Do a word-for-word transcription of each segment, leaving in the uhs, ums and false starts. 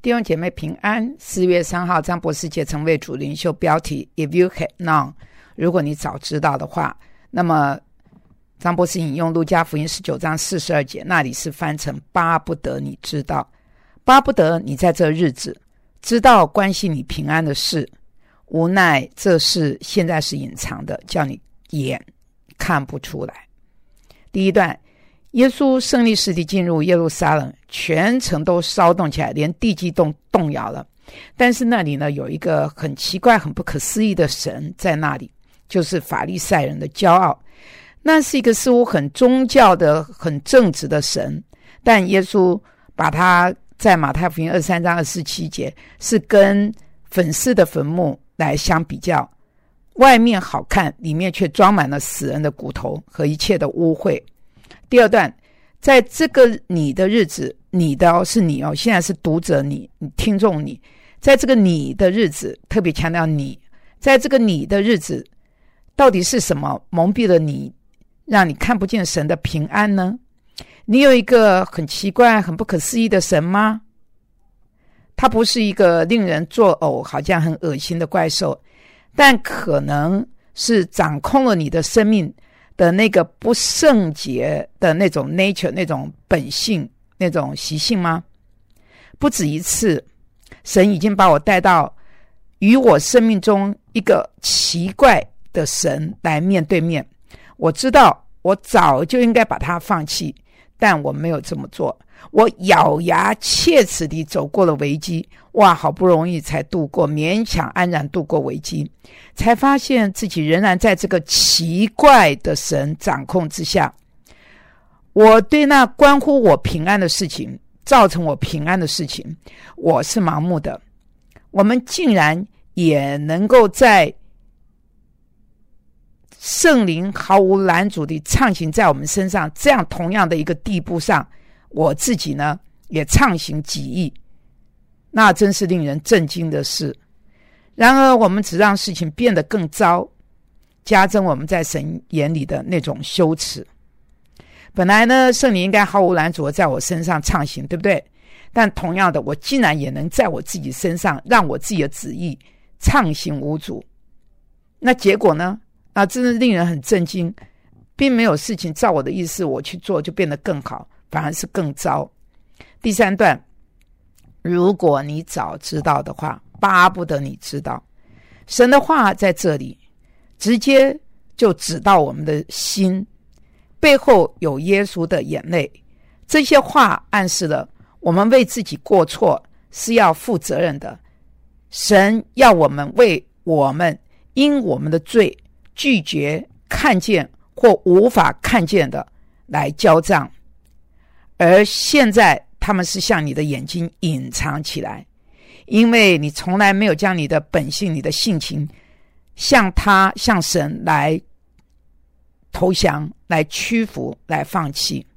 弟兄姐妹平安。四月三号，张博士节成为主领袖，标题 If you had known， 如果你早知道的话。那么张博士引用路加福音十九章四十二节，那里是翻成巴不得你知道，巴不得你在这日子知道关系你平安的事，无奈这事现在是隐藏的，叫你眼看不出来。第一段，耶稣胜利势地进入耶路撒冷，全城都骚动起来，连地基都动摇了。但是那里呢，有一个很奇怪很不可思议的神在那里，就是法利赛人的骄傲。那是一个似乎很宗教的很正直的神，但耶稣把他在马太福音二十三章二十七节是跟粉饰的坟墓来相比较，外面好看，里面却装满了死人的骨头和一切的污秽。第二段，在这个你的日子，你的、哦、是你哦，现在是读者你，你听众你，在这个你的日子，特别强调你，在这个你的日子，到底是什么蒙蔽了你，让你看不见神的平安呢？你有一个很奇怪很不可思议的神吗？他不是一个令人作呕好像很恶心的怪兽，但可能是掌控了你的生命的那个不圣洁的那种 nature， 那种本性，那种习性吗？不止一次，神已经把我带到与我生命中一个奇怪的神来面对面。我知道我早就应该把它放弃，但我没有这么做。我咬牙切齿地走过了危机，哇，好不容易才度过，勉强安然度过危机，才发现自己仍然在这个奇怪的神掌控之下。我对那关乎我平安的事情，造成我平安的事情，我是盲目的。我们竟然也能够在圣灵毫无拦阻地畅行在我们身上，这样同样的一个地步上，我自己呢也畅行己意，那真是令人震惊的事。然而我们只让事情变得更糟，加增我们在神眼里的那种羞耻。本来呢，圣灵应该毫无拦阻地在我身上畅行，对不对？但同样的，我竟然也能在我自己身上让我自己的旨意畅行无阻。那结果呢？啊，真的令人很震惊，并没有事情照我的意思我去做就变得更好，反而是更糟。第三段，如果你早知道的话，巴不得你知道。神的话在这里直接就指到我们的心，背后有耶稣的眼泪。这些话暗示了我们为自己过错是要负责任的，神要我们为我们因我们的罪拒绝看见或无法看见的来交账，而现在他们是向你的眼睛隐藏起来，因为你从来没有将你的本性、你的性情向他、向神来投降、来屈服、来放弃。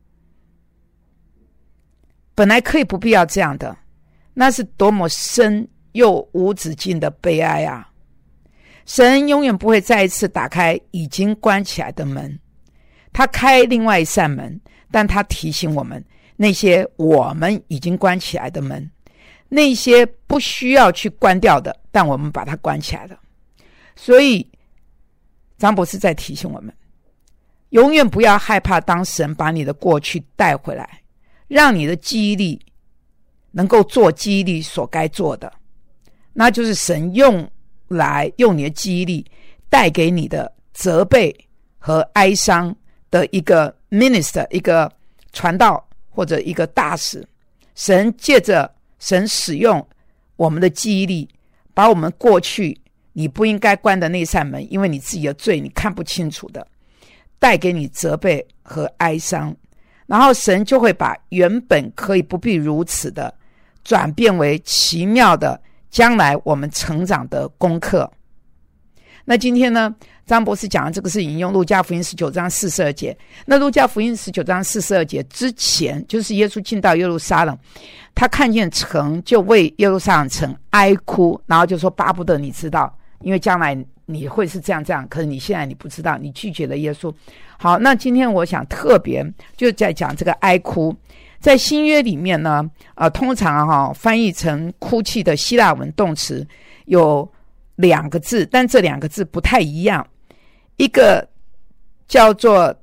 本来可以不必要这样的，那是多么深又无止境的悲哀啊！神永远不会再一次打开已经关起来的门，他开另外一扇门，但他提醒我们，那些我们已经关起来的门，那些不需要去关掉的，但我们把它关起来了。所以张博士在提醒我们，永远不要害怕当神把你的过去带回来，让你的记忆力能够做记忆力所该做的，那就是神用来用你的记忆力带给你的责备和哀伤的一个 minister， 一个传道或者一个大使。神借着神使用我们的记忆力，把我们过去你不应该关的那扇门，因为你自己的罪你看不清楚的，带给你责备和哀伤，然后神就会把原本可以不必如此的转变为奇妙的将来我们成长的功课。那今天呢，张博士讲的这个是引用路加福音十九章四十二节。那路加福音十九章四十二节之前，就是耶稣进到耶路撒冷，他看见城就为耶路撒冷城哀哭，然后就说巴不得你知道，因为将来你会是这样这样，可是你现在你不知道，你拒绝了耶稣。好，那今天我想特别就在讲这个哀哭。 在新约里面呢，呃，通常哈、哦、翻译成哭泣的希腊文动词有两个字，但这两个字不太一样。一个叫做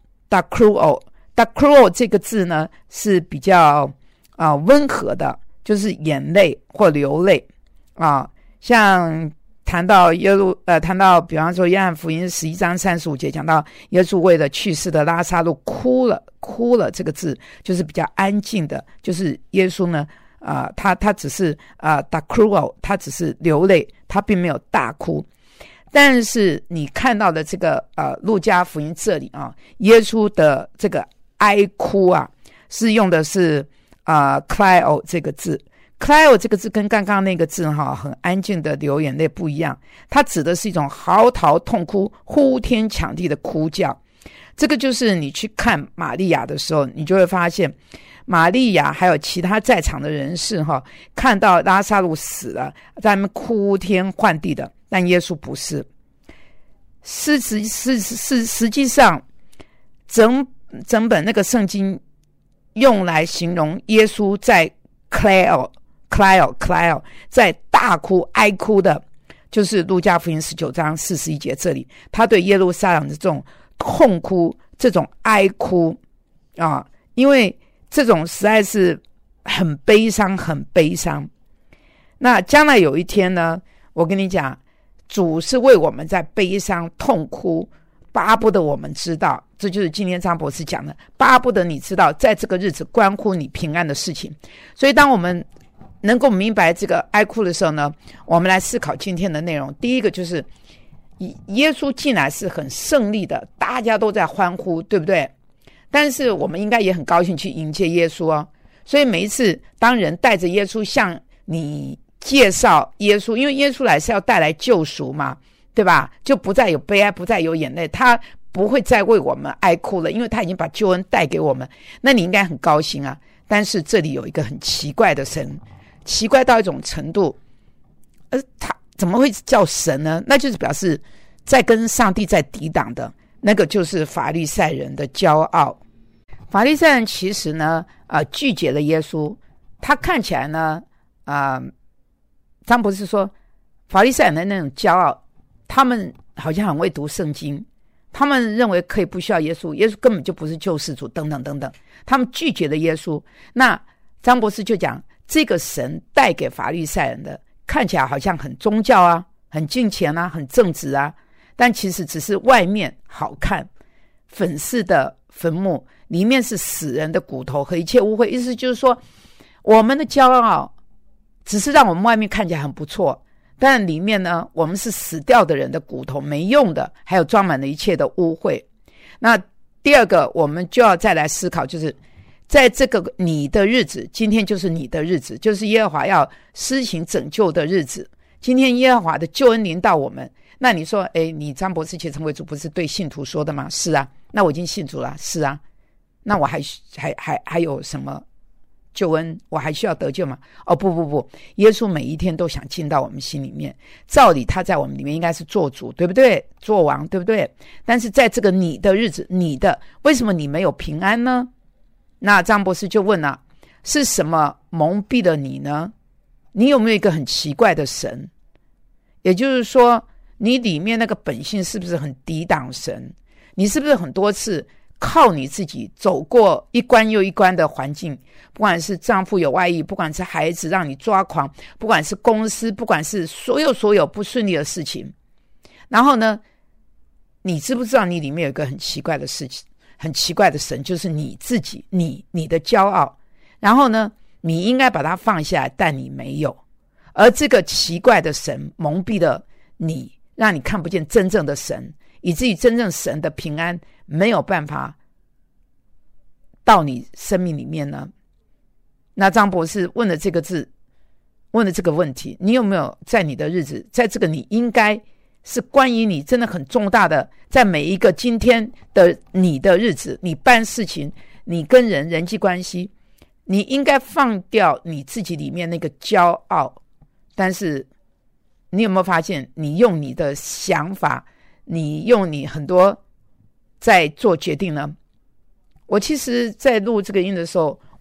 dakruo， dakruo 这个字呢是比较啊、呃、温和的，就是眼泪或流泪啊。像谈到耶路呃谈到比方说约翰福音十一章三十五节讲到耶稣为了去世的拉撒路哭了哭了，这个字就是比较安静的，就是耶稣呢啊、呃、他他只是啊 dakruo， 他只是流泪，他并没有大哭。但是你看到的这个呃路加福音这里啊，耶稣的这个哀哭啊，是用的是啊、呃、clyo 这个字。clyo 这个字跟刚刚那个字哈、啊、很安静的流眼泪不一样，它指的是一种嚎啕痛哭、呼天抢地的哭叫。这个就是你去看玛利亚的时候，你就会发现玛利亚还有其他在场的人士哈、啊，看到拉撒路死了，在那边哭天唤地的。但耶稣不是，是实是是实际上整整本那个圣经用来形容耶稣在 clyo clyo clyo 在大哭哀哭的，就是路加福音十九章四十一节这里，他对耶路撒冷的这种痛哭、这种哀哭啊，因为这种实在是很悲伤、很悲伤。那将来有一天呢，我跟你讲。主是为我们在悲伤痛哭，巴不得我们知道，这就是今天张博士讲的，巴不得你知道在这个日子关乎你平安的事情。所以当我们能够明白这个哀哭的时候呢，我们来思考今天的内容。第一个就是耶稣进来是很胜利的，大家都在欢呼，对不对？但是我们应该也很高兴去迎接耶稣哦。所以每一次当人带着耶稣向你介绍耶稣，因为耶稣来是要带来救赎嘛，对吧？就不再有悲哀，不再有眼泪，他不会再为我们哀哭了，因为他已经把救恩带给我们。那你应该很高兴啊。但是这里有一个很奇怪的神，奇怪到一种程度，呃，他怎么会叫神呢？那就是表示在跟上帝在抵挡的，那个就是法利赛人的骄傲。法利赛人其实呢，呃，拒绝了耶稣，他看起来呢，啊、呃。张博士说法利赛人的那种骄傲，他们好像很会读圣经，他们认为可以不需要耶稣，耶稣根本就不是救世主等等等等，他们拒绝了耶稣。那张博士就讲，这个神带给法利赛人的看起来好像很宗教啊，很敬虔啊，很正直啊，但其实只是外面好看，粉饰的坟墓里面是死人的骨头和一切污秽。意思就是说，我们的骄傲只是让我们外面看起来很不错，但里面呢，我们是死掉的人的骨头，没用的，还有装满了一切的污秽。那第二个，我们就要再来思考，就是在这个你的日子，今天就是你的日子，就是耶和华要施行拯救的日子。今天耶和华的救恩临到我们，那你说，诶，你张博士虔诚为主不是对信徒说的吗？是啊，那我已经信主了，是啊，那我还还还还有什么救恩，我还需要得救吗？哦，不不不，耶稣每一天都想进到我们心里面，照理他在我们里面应该是做主，对不对？做王，对不对？但是在这个你的日子，你的，为什么你没有平安呢？那张博士就问了，是什么蒙蔽了你呢？你有没有一个很奇怪的神？也就是说，你里面那个本性是不是很抵挡神？你是不是很多次靠你自己走过一关又一关的环境，不管是丈夫有外遇，不管是孩子让你抓狂，不管是公司，不管是所有所有不顺利的事情，然后呢，你知不知道你里面有一个很奇怪的事情，很奇怪的神，就是你自己，你你的骄傲，然后呢，你应该把它放下来，但你没有，而这个奇怪的神蒙蔽了你，让你看不见真正的神，以至于真正神的平安没有办法到你生命里面呢？那张博士问了这个字，问了这个问题，你有没有在你的日子，在这个你应该是关于你真的很重大的，在每一个今天的你的日子，你办事情，你跟人人际关系，你应该放掉你自己里面那个骄傲，但是你有没有发现，你用你的想法，你用你很多在做决定呢？我其实在录这个音的时候，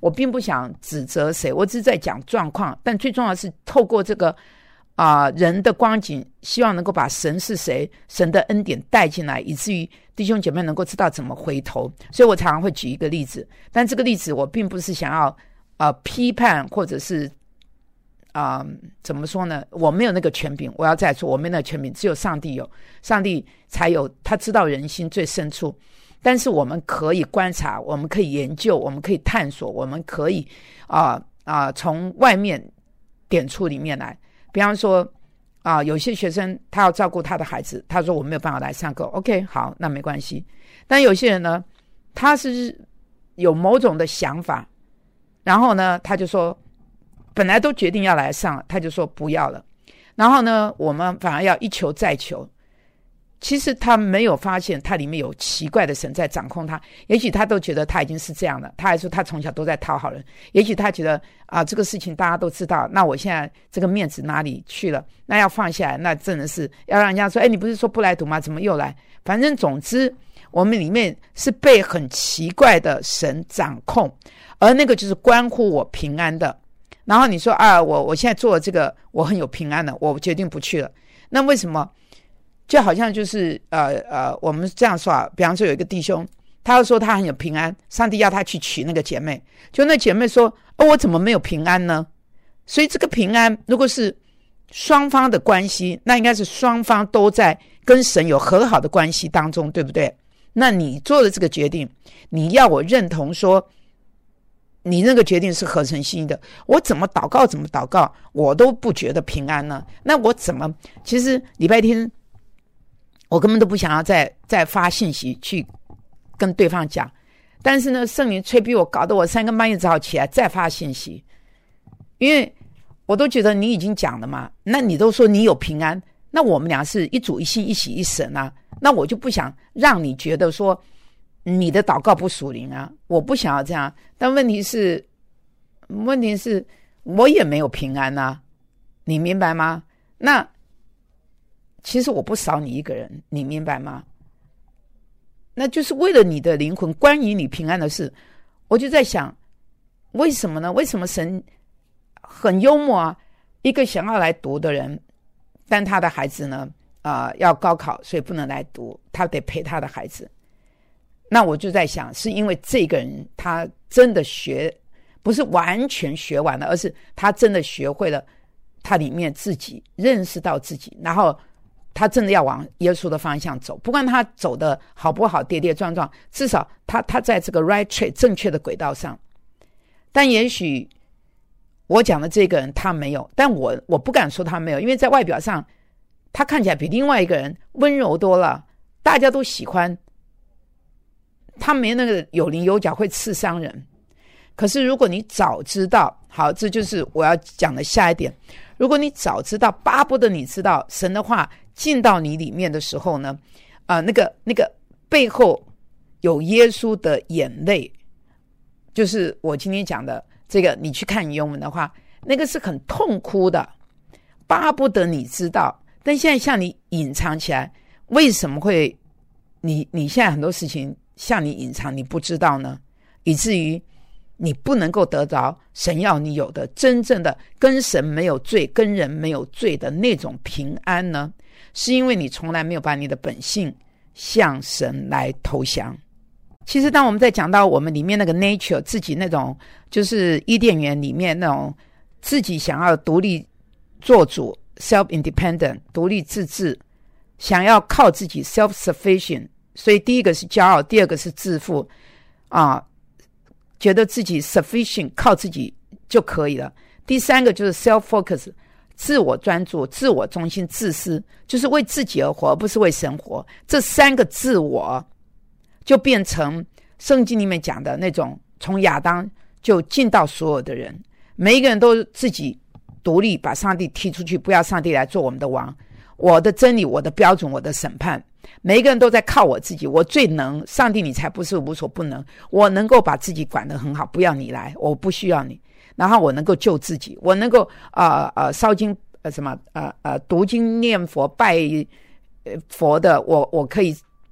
我并不想指责谁，我只是在讲状况，但最重要的是透过这个啊、呃、人的光景，希望能够把神是谁，神的恩典带进来，以至于弟兄姐妹能够知道怎么回头。所以我常常会举一个例子，但这个例子我并不是想要呃批判或者是啊、呃、怎么说呢，我没有那个权柄，我要再说我没有那个权柄，只有上帝有，上帝才有，他知道人心最深处。但是我们可以观察，我们可以研究，我们可以探索，我们可以啊啊、呃、从外面点出里面来。比方说啊、呃、有些学生他要照顾他的孩子，他说我没有办法来上课， OK 好，那没关系。但有些人呢，他是有某种的想法，然后呢他就说本来都决定要来上，他就说不要了，然后呢我们反而要一求再求。其实他没有发现他里面有奇怪的神在掌控他，也许他都觉得他已经是这样了，他还说他从小都在讨好人，也许他觉得啊这个事情大家都知道，那我现在这个面子哪里去了，那要放下来，那真的是要让人家说，哎，你不是说不来读吗，怎么又来。反正总之我们里面是被很奇怪的神掌控，而那个就是关乎我平安的。然后你说啊我我现在做了这个我很有平安了，我决定不去了，那为什么？就好像就是呃呃，我们这样说啊，比方说有一个弟兄，他要说他很有平安，上帝要他去娶那个姐妹，就那姐妹说，哦，我怎么没有平安呢？所以这个平安如果是双方的关系，那应该是双方都在跟神有和好的关系当中，对不对？那你做的这个决定，你要我认同说你那个决定是合神心意的，我怎么祷告怎么祷告我都不觉得平安呢？那我怎么，其实礼拜天我根本都不想要再再发信息去跟对方讲，但是呢圣灵催逼我，搞得我三更半夜只好起来再发信息，因为我都觉得你已经讲了嘛，那你都说你有平安，那我们俩是一主一心一喜一神啊，那我就不想让你觉得说你的祷告不属灵啊，我不想要这样。但问题是问题是我也没有平安啊，你明白吗？那其实我不少你一个人，你明白吗？那就是为了你的灵魂，关于你平安的事。我就在想为什么呢？为什么神很幽默啊，一个想要来读的人，但他的孩子呢啊、呃、要高考，所以不能来读，他得陪他的孩子。那我就在想，是因为这个人他真的学，不是完全学完了，而是他真的学会了，他里面自己认识到自己，然后他真的要往耶稣的方向走，不管他走的好不好，跌跌撞撞，至少他他在这个 right track 正确的轨道上。但也许我讲的这个人他没有，但我我不敢说他没有，因为在外表上他看起来比另外一个人温柔多了，大家都喜欢他，没那个有棱有角会刺伤人。可是如果你早知道，好，这就是我要讲的下一点，如果你早知道，巴不得你知道神的话进到你里面的时候呢，呃，那个那个背后有耶稣的眼泪，就是我今天讲的这个，你去看原文的话，那个是很痛哭的，巴不得你知道，但现在向你隐藏起来，为什么会你你现在很多事情向你隐藏，你不知道呢？以至于你不能够得着神要你有的真正的跟神没有罪跟人没有罪的那种平安呢？是因为你从来没有把你的本性向神来投降。其实当我们在讲到我们里面那个 nature 自己那种，就是伊甸园里面那种自己想要独立做主 self independent 独立自治，想要靠自己 self sufficient， 所以第一个是骄傲，第二个是自负啊，觉得自己 sufficient 靠自己就可以了，第三个就是 self focus 自我专注、自我中心、自私，就是为自己而活而不是为神活。这三个自我就变成圣经里面讲的那种，从亚当就进到所有的人，每一个人都自己独立，把上帝踢出去，不要上帝来做我们的王，我的真理，我的标准，我的审判，每一个人都在靠我自己，我最能，上帝你才不是无所不能，我能够把自己管得很好，不要你来，我不需要你，然后我能够救自己，我能够呃呃烧经呃什么呃呃读经念佛拜佛的，我我可以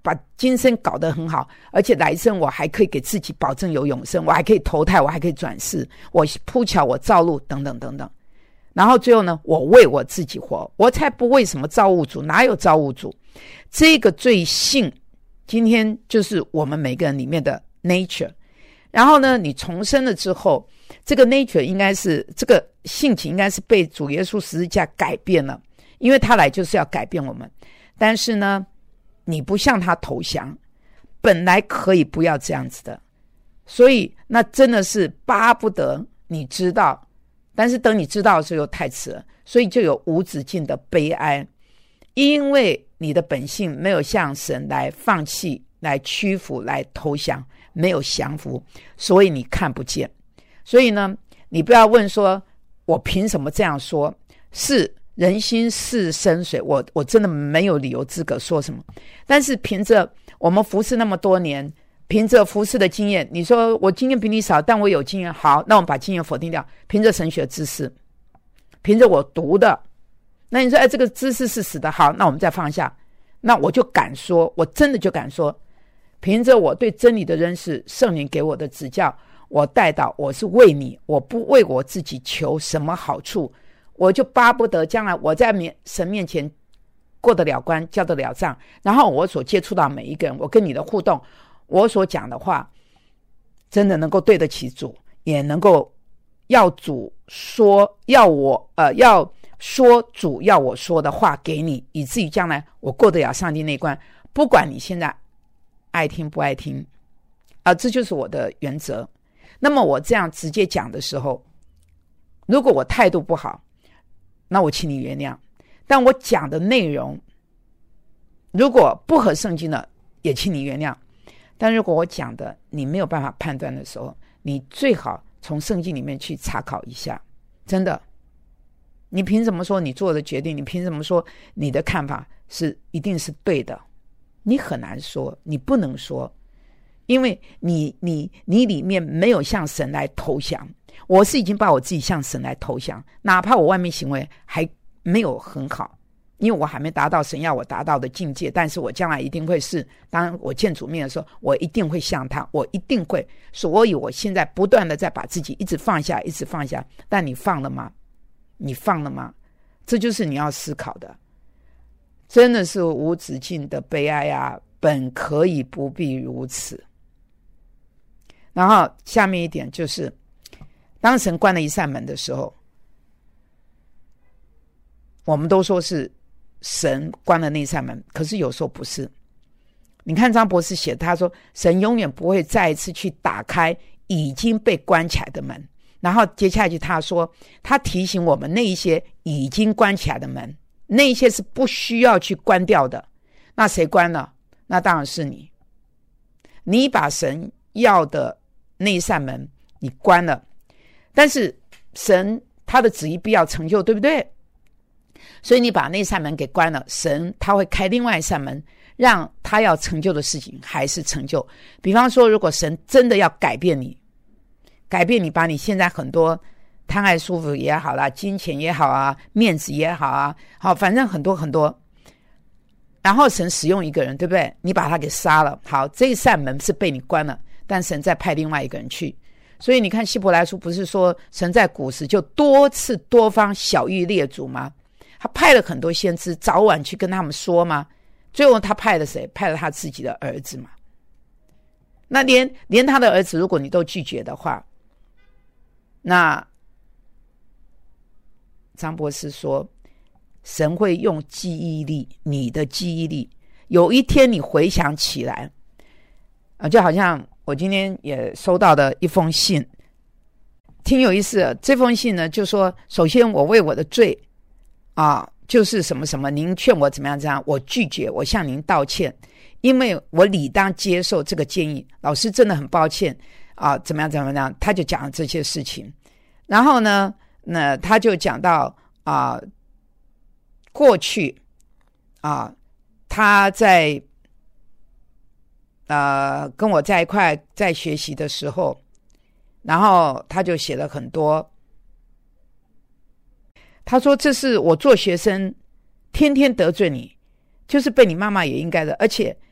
把今生搞得很好，而且来生我还可以给自己保证有永生，我还可以投胎，我还可以转世，我铺桥，我造路，等等等等。然后最后呢，我为我自己活，我才不为什么造物主，哪有造物主？这个罪性今天就是我们每个人里面的 nature。 然后呢，你重生了之后，这个 nature 应该是这个性情应该是被主耶稣十字架改变了，因为他来就是要改变我们。但是呢，你不向他投降，本来可以不要这样子的，所以那真的是巴不得你知道，但是等你知道的时候又太迟了，所以就有无止境的悲哀。因为你的本性没有向神来放弃，来屈服，来投降，没有降服，所以你看不见。所以呢，你不要问说我凭什么这样说，是人心是深水，我我真的没有理由资格说什么。但是凭着我们服侍那么多年，凭着服侍的经验，你说我经验比你少，但我有经验，好，那我们把经验否定掉，凭着神学知识，凭着我读的，那你说哎，这个知识是死的，好，那我们再放下。那我就敢说，我真的就敢说，凭着我对真理的认识，圣灵给我的指教，我带到，我是为你，我不为我自己求什么好处，我就巴不得将来我在神面前过得了关，交得了账，然后我所接触到每一个人，我跟你的互动，我所讲的话真的能够对得起主，也能够要主说，要我呃要说主要我说的话给你，以至于将来我过得了上帝那关，不管你现在爱听不爱听啊，这就是我的原则。那么我这样直接讲的时候，如果我态度不好，那我请你原谅，但我讲的内容如果不合圣经的，也请你原谅。但如果我讲的你没有办法判断的时候，你最好从圣经里面去查考一下。真的，你凭什么说你做的决定，你凭什么说你的看法是一定是对的？你很难说，你不能说，因为你你你里面没有向神来投降。我是已经把我自己向神来投降，哪怕我外面行为还没有很好，因为我还没达到神要我达到的境界，但是我将来一定会是，当我见主面的时候，我一定会向他，我一定会。所以我现在不断的在把自己一直放下，一直放下。但你放了吗？你放了吗？这就是你要思考的。真的是无止境的悲哀啊，本可以不必如此。然后下面一点就是，当神关了一扇门的时候，我们都说是神关了那扇门，可是有时候不是。你看张博士写，他说神永远不会再一次去打开已经被关起来的门。然后接下去他说，他提醒我们那一些已经关起来的门，那一些是不需要去关掉的。那谁关了？那当然是你。你把神要的那一扇门你关了，但是神他的旨意必要成就，对不对？所以你把那扇门给关了，神他会开另外一扇门，让他要成就的事情还是成就。比方说，如果神真的要改变你，改变你，把你现在很多贪爱舒服也好啦，金钱也好啊，面子也好啊，好，反正很多很多。然后神使用一个人，对不对？你把他给杀了，好，这一扇门是被你关了，但神再派另外一个人去。所以你看希伯来书不是说神在古时就多次多方晓谕列祖吗？他派了很多先知早晚去跟他们说吗？最后他派了谁？派了他自己的儿子嘛。那连连他的儿子如果你都拒绝的话，那张博士说神会用记忆力，你的记忆力，有一天你回想起来，啊，就好像我今天也收到的一封信，挺有意思的。这封信呢，就说首先我为我的罪啊，就是什么什么，您劝我怎么样怎么样，我拒绝，我向您道歉，因为我理当接受这个建议，老师真的很抱歉啊，怎么样怎么样，他就讲了这些事情。然后呢，那他就讲到啊，过去啊，他在呃跟我在一块在学习的时候，然后他就写了很多。他说这是我做学生天天得罪你，就是被你妈妈也应该的，而且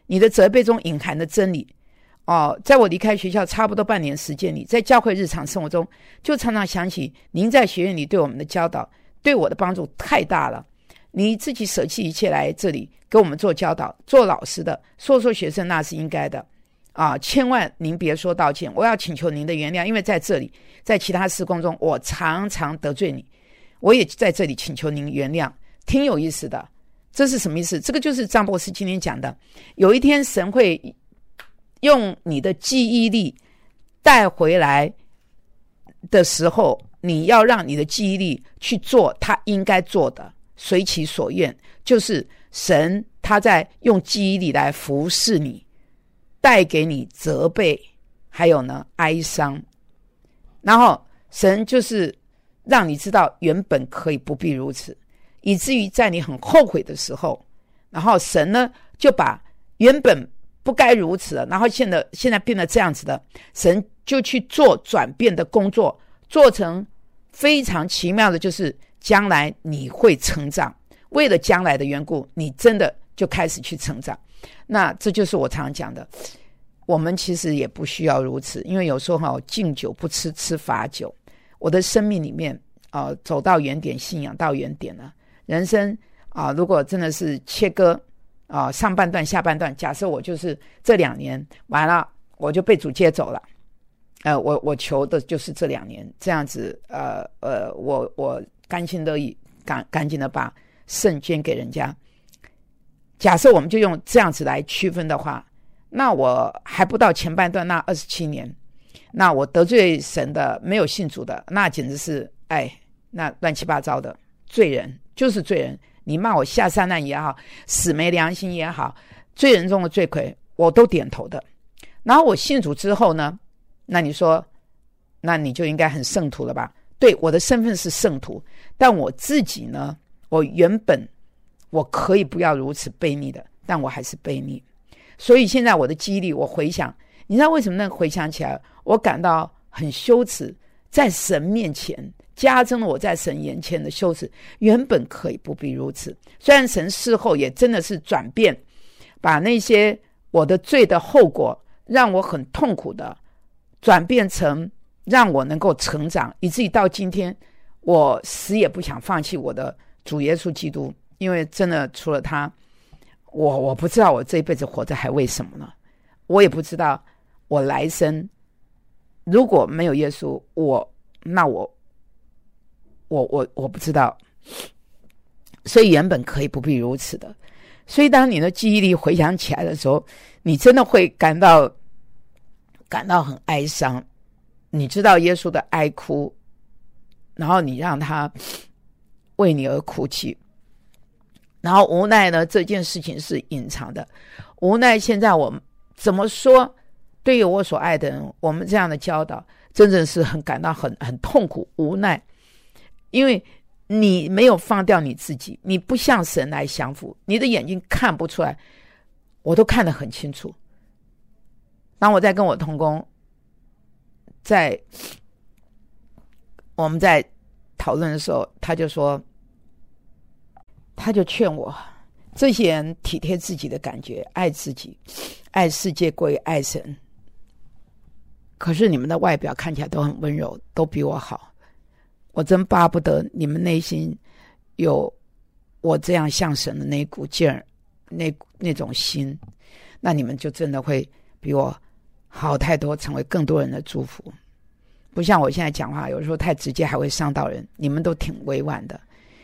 你的责备中隐含的真理哦，在我离开学校差不多半年时间里，在教会日常生活中，就常常想起您在学院里对我们的教导，对我的帮助太大了。你自己舍弃一切来这里给我们做教导，做老师的，说说学生那是应该的啊！千万您别说道歉，我要请求您的原谅，因为在这里，在其他事工中，我常常得罪你，我也在这里请求您原谅。挺有意思的，这是什么意思？这个就是张博士今天讲的，有一天神会用你的记忆力带回来的时候，你要让你的记忆力去做他应该做的，随其所愿，就是神他在用记忆力来服侍你，带给你责备，还有呢哀伤，然后神就是让你知道原本可以不必如此，以至于在你很后悔的时候，然后神呢就把原本不该如此的，然后现在现在变得这样子的，神就去做转变的工作，做成非常奇妙的，就是将来你会成长，为了将来的缘故，你真的就开始去成长。那这就是我常讲的，我们其实也不需要如此，因为有时候、哦、敬酒不吃吃罚酒。我的生命里面、呃、走到原点，信仰到原点了。人生、呃、如果真的是切割、呃、上半段下半段，假设我就是这两年完了我就被主接走了，呃，我我求的就是这两年这样子，呃呃，我我甘心乐意，赶赶紧的把肾捐给人家。假设我们就用这样子来区分的话，那我还不到前半段那二十七年，那我得罪神的，没有信主的，那简直是哎，那乱七八糟的罪人，就是罪人。你骂我下三滥也好，死没良心也好，罪人中的罪魁，我都点头的。然后我信主之后呢？那你说，那你就应该很圣徒了吧？对，我的身份是圣徒，但我自己呢，我原本我可以不要如此悖逆的，但我还是悖逆。所以现在我的记忆力，我回想，你知道为什么那个回想起来，我感到很羞耻，在神面前加增了我在神眼前的羞耻。原本可以不必如此，虽然神事后也真的是转变，把那些我的罪的后果让我很痛苦的转变成让我能够成长，以至于到今天我死也不想放弃我的主耶稣基督，因为真的除了他，我我不知道我这一辈子活着还为什么呢？我也不知道我来生如果没有耶稣，我那我我我我不知道。所以原本可以不必如此的。所以当你的记忆力回想起来的时候，你真的会感到感到很哀伤。你知道耶稣的哀哭，然后你让他为你而哭泣，然后无奈呢，这件事情是隐藏的。无奈现在我怎么说，对于我所爱的人，我们这样的教导真正是很感到很很痛苦无奈，因为你没有放掉你自己，你不向神来降服，你的眼睛看不出来，我都看得很清楚。当我在跟我同工在我们在讨论的时候，他就说，他就劝我，这些人体贴自己的感觉，爱自己，爱世界过于爱神，可是你们的外表看起来都很温柔，都比我好，我真巴不得你们内心有我这样像神的那股劲儿，那那种心，那你们就真的会比我好太多，成为更多人的祝福。不像我现在讲话有时候太直接还会伤到人，你们都挺委婉的。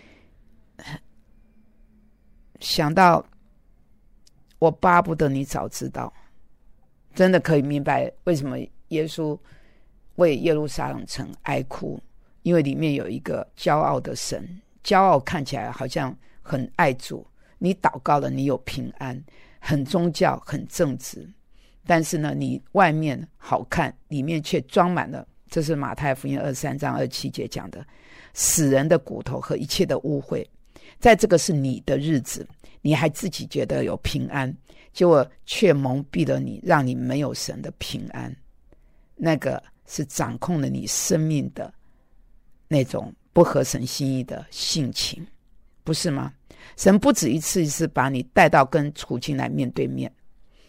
想到我巴不得你早知道，真的可以明白为什么耶稣为耶路撒冷城哀哭，因为里面有一个骄傲的神，骄傲看起来好像很爱主，你祷告了你有平安，很宗教很正直，但是呢你外面好看，里面却装满了，这是马太福音二十三章二十七节讲的，死人的骨头和一切的污秽。在这个是你的日子，你还自己觉得有平安，结果却蒙蔽了你，让你没有神的平安。那个是掌控了你生命的那种不合神心意的性情，不是吗？神不止一次一次把你带到跟处境来面对面，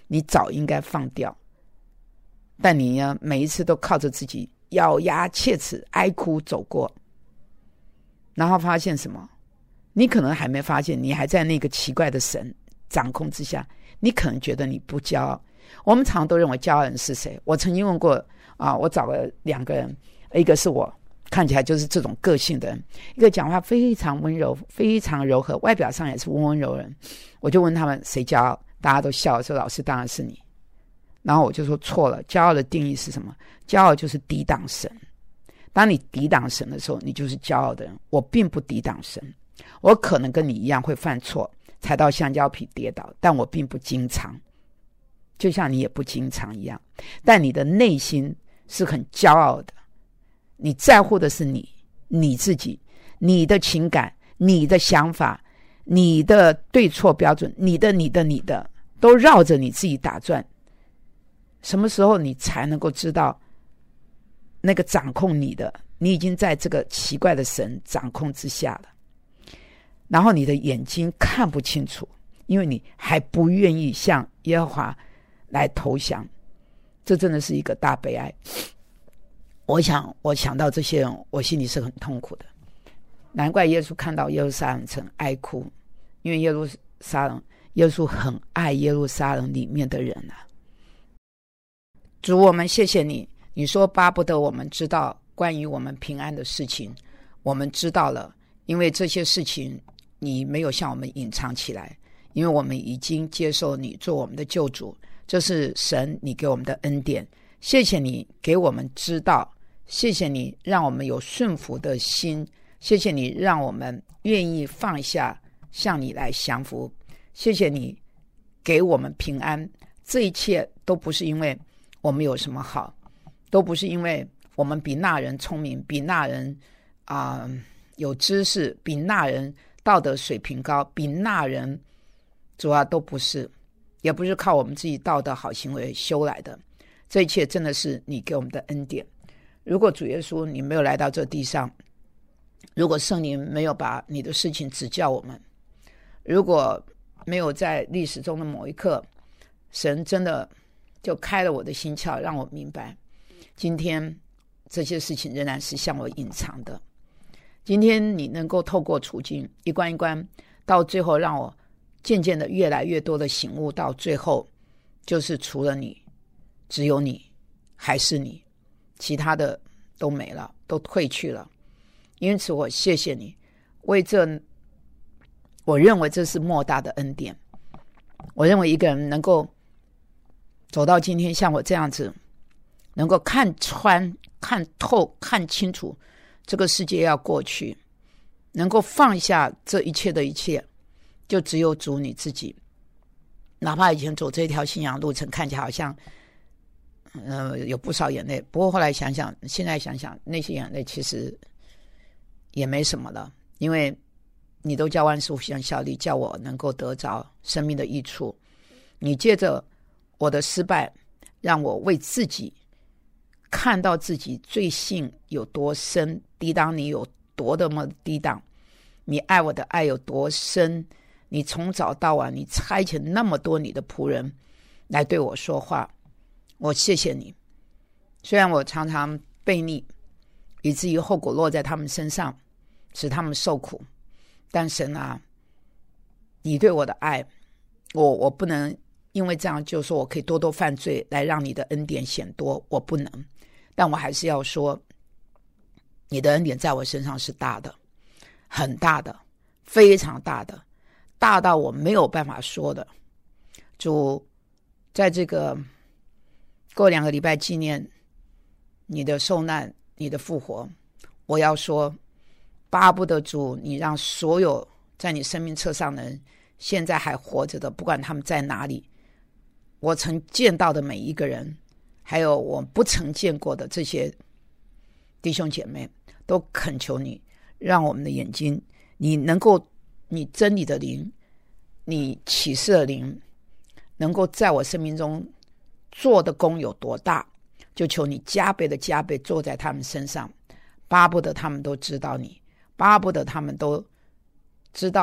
你早应该放掉，但你呢，每一次都靠着自己咬牙切齿哀哭走过，然后发现什么？你可能还没发现，你还在那个奇怪的神掌控之下，你可能觉得你不骄傲。我们常常都认为骄傲人是谁？我曾经问过啊，我找了两个人，一个是我看起来就是这种个性的人，一个讲话非常温柔非常柔和，外表上也是温温柔人。我就问他们谁骄傲，大家都笑说老师当然是你。然后我就说错了，骄傲的定义是什么？骄傲就是抵挡神。当你抵挡神的时候，你就是骄傲的人。我并不抵挡神，我可能跟你一样会犯错，踩到橡胶皮跌倒，但我并不经常，就像你也不经常一样。但你的内心是很骄傲的，你在乎的是你你自己，你的情感，你的想法，你的对错标准，你的你的你的都绕着你自己打转。什么时候你才能够知道那个掌控你的，你已经在这个奇怪的神掌控之下了，然后你的眼睛看不清楚，因为你还不愿意向耶和华来投降，这真的是一个大悲哀。我想我想到这些人，我心里是很痛苦的。难怪耶稣看到耶路撒冷城哀哭，因为耶路撒冷耶稣很爱耶路撒冷里面的人啊。主，我们谢谢你，你说巴不得我们知道关于我们平安的事情，我们知道了，因为这些事情你没有向我们隐藏起来，因为我们已经接受你做我们的救主，这是神你给我们的恩典。谢谢你给我们知道，谢谢你让我们有顺服的心，谢谢你让我们愿意放下向你来降服，谢谢你给我们平安。这一切都不是因为我们有什么好，都不是因为我们比那人聪明，比那人啊、呃、有知识，比那人道德水平高，比那人主要都不是，也不是靠我们自己道德好行为修来的。这一切真的是你给我们的恩典。如果主耶稣你没有来到这地上，如果圣灵没有把你的事情指教我们，如果没有在历史中的某一刻，神真的就开了我的心窍，让我明白今天这些事情仍然是向我隐藏的。今天你能够透过处境一关一关，到最后让我渐渐的越来越多的醒悟，到最后就是除了你只有你，还是你，其他的都没了，都退去了。因此我谢谢你，为这我认为这是莫大的恩典。我认为一个人能够走到今天像我这样子，能够看穿看透看清楚这个世界要过去，能够放下这一切的一切，就只有主你自己。哪怕以前走这条信仰路程看起来好像呃有不少眼泪，不过后来想想，现在想想那些眼泪其实也没什么了，因为你都叫万事互相效力，叫我能够得着生命的益处。你借着我的失败，让我为自己看到自己罪性有多深，抵挡你有多的么抵挡，你爱我的爱有多深，你从早到晚你差遣那么多你的仆人来对我说话，我谢谢你。虽然我常常悖逆，以至于后果落在他们身上，使他们受苦，但神啊，你对我的爱，我我不能因为这样就说我可以多多犯罪来让你的恩典显多，我不能。但我还是要说，你的恩典在我身上是大的，很大的，非常大的，大到我没有办法说的。主，在这个过两个礼拜纪念你的受难，你的复活，我要说，巴不得主你让所有在你生命册上的人，现在还活着的，不管他们在哪里，我曾见到的每一个人，还有我不曾见过的这些弟兄姐妹，都恳求你，让我们的眼睛，你能够，你真理的灵，你启示的灵，能够在我生命中做的功有多大，就求你加倍的加倍做在他们身上，巴不得他们都知道你，巴不得他们都知道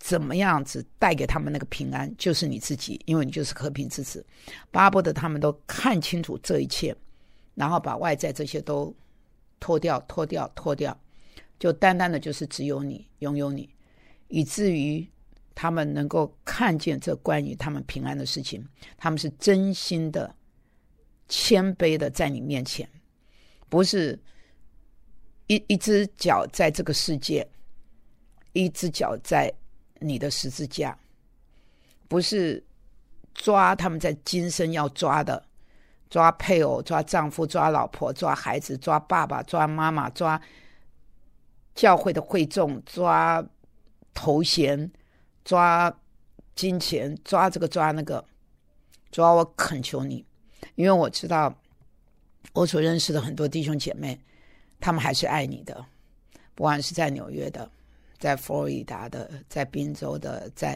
怎么样子带给他们那个平安，就是你自己，因为你就是和平之子。巴不得他们都看清楚这一切，然后把外在这些都脱掉脱掉脱掉，就单单的就是只有你，拥有你，以至于他们能够看见这关于他们平安的事情，他们是真心的谦卑的在你面前，不是一一只脚在这个世界，一只脚在你的十字架，不是抓他们在今生要抓的，抓配偶，抓丈夫，抓老婆，抓孩子，抓爸爸，抓妈妈，抓教会的会众，抓头衔，抓金钱，抓这个抓那个。主要我恳求你，因为我知道我所认识的很多弟兄姐妹，他们还是爱你的，不管是在纽约的，在佛罗里达的，在宾州的，在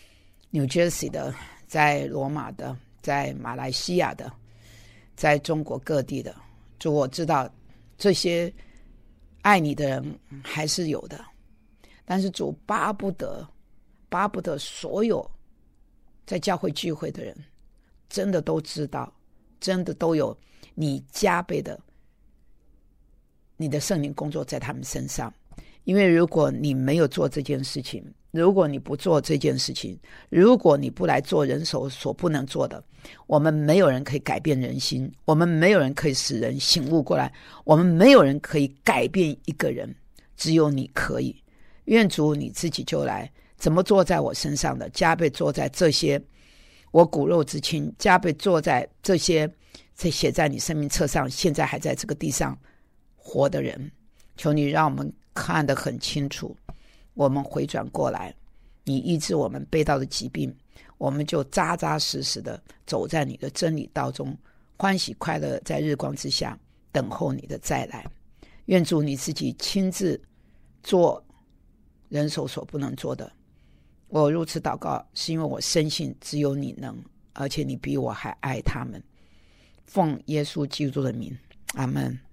New Jersey 的，在罗马的，在马来西亚的，在中国各地的。主，我知道这些爱你的人还是有的，但是主巴不得巴不得所有在教会聚会的人真的都知道，真的都有你加倍的你的圣灵工作在他们身上。因为如果你没有做这件事情，如果你不做这件事情，如果你不来做人手所不能做的，我们没有人可以改变人心，我们没有人可以使人醒悟过来，我们没有人可以改变一个人，只有你可以。愿主你自己就来，怎么做在我身上的，加倍做在这些我骨肉之亲，加倍做在这些这写在你生命册上现在还在这个地上活的人。求你让我们看得很清楚，我们回转过来，你医治我们背道的疾病，我们就扎扎实实的走在你的真理道中，欢喜快乐在日光之下等候你的再来。愿主你自己亲自做人手所不能做的。我如此祷告是因为我深信只有你能，而且你比我还爱他们。奉耶稣基督的名，阿们。